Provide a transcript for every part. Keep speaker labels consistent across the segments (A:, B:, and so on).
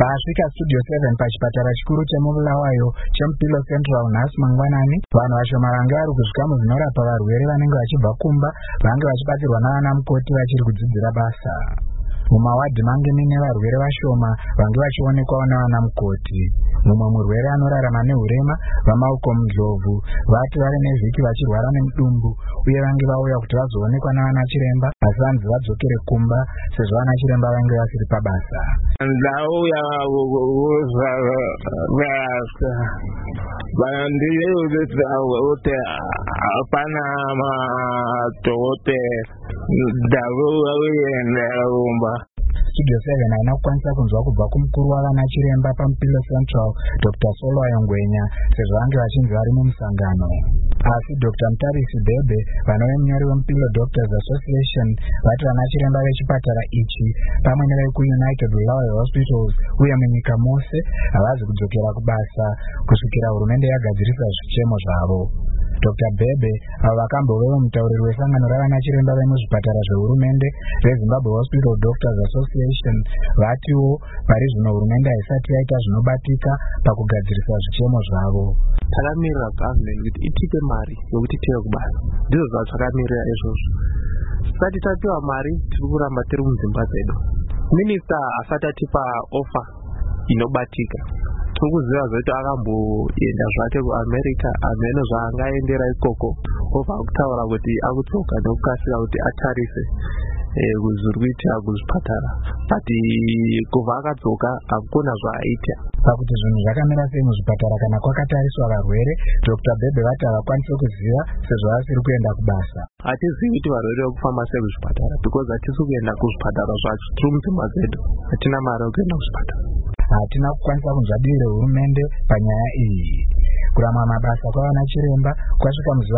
A: Pasvika Studio 7 pachipatara chikuru chemuBulawayo chemuPilo Central nhasi mangwanani, vanhu vashoma vanga vari kuzvikamu zvinorapa varwere vanenge vachibva kumba vange vachibatsirwa navana mukoti vachiri kudzidzira basa. Mumawadhi mange mine varwere vashoma vange vachionekwawo navana mukoti. Mumwe murwere anorarama nehurema vamaoko munzvovhu vati vari nevhiki vachirwara nemudumbu uye vange vauya kuti vazoonekwa navana chiremba asi vanzi vadzokere kumba sezvo vana chiremba vange vasiri pabasa.
B: Ndauya vandiudza kuti hapana madhokodheya ndaumba.
A: Studio 7 haina kukwanisa kunzwa kubva kumukuru wavana chiremba pamuPilo Central Dr. Solwayo Ngwenya sezvo vange vachinzi vari mumusangano. Asi Dr. Mutarisi Bebe vanove munyori wemuPilo Doctors Association vati vana chiremba vechipatara ichi pamwe nevekuUnited Bulawayo Hospitals uye munyika mose havazi kudzokera kubasa kusvikira hurumende yagadzirisa zvichemo zvavo. Dr. Bebe avo vakamboveva mutauriri wesangano ravana chiremba vemuzvipatara zvehurumende reZimbabwe Hospital Doctors Association vatiwo pari zvino hurumende haisati yaita zvinobatika pakugadzirisa zvichemo zvavo.
C: Takamirira government kuti itipe mari yokuti tive kubasa. Ndizvo zvatamirira izvozvo. Tisati tapiwa mari tiri kuramba tiri mudzimba dzedu. Minista asati atipa offer inobatika. Tikuziva zoti akamboenda zvake kuAmerica amene zvaangaendera ikoko obva kutaura kuti akudzoka nekukasira kuti atarise zviri kuitika kuzvipatara, but kubva akadzoka hakuna zvaaita.
A: Pakuti zvinhu zvakamira sei muzvipatara kana kwakatariswa varwere, Dr. Bebe vati havakwanisi kuziva sezvo vasiri kuenda kubasa.
C: Hatizivi kuti varwere vakufamba sei kuzvipatara because hatisi kuenda kuzvipatara zvacho, tiri mudzimba dzedu, hatina mari yekuenda kuzvipatara.
A: Hatina kukwanisa kunzwa dii rehurumende panyaya iyi. Kurama mabasa kwavana chiremba kwasvika muzuva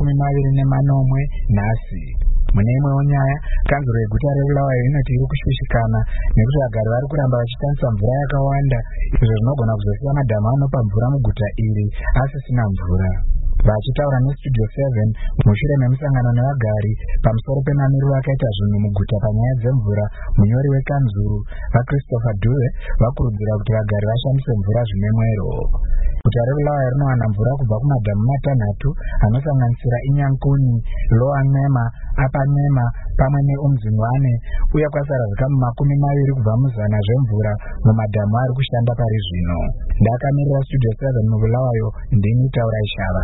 A: rechi24 nhasi. Mune imwewo nyaya, kanzuro yeguta reBulawayo inoti iri kushishikana nekuti vagari vari kuramba vachishandisa mvura yakawanda, izvo zvinogona kuzosiya madhamu anopa mvura muguta iri asisina mvura. Vachitaura neStudio 7 mushure memusangano nevagari pamusoro pemamiriro akaita zvinhu muguta panyaya dzemvura, munyori wekanzuru vaChristopher Dube vakurudzira kuti vagari vashandise mvura zvine mwero. Guta reBulawayo rinowana mvura kubva kumadhamu matanhatu anosanganisira Inyankuni, Lower Nema, Upper Nema pamwe neUmzingwane uye kwasara zvikamu 20 kubva muzana zvemvura mumadhamu ari kushanda pari zvino. Ndakamirira Studio 7 muBulawayo, ndini Taura Ishava.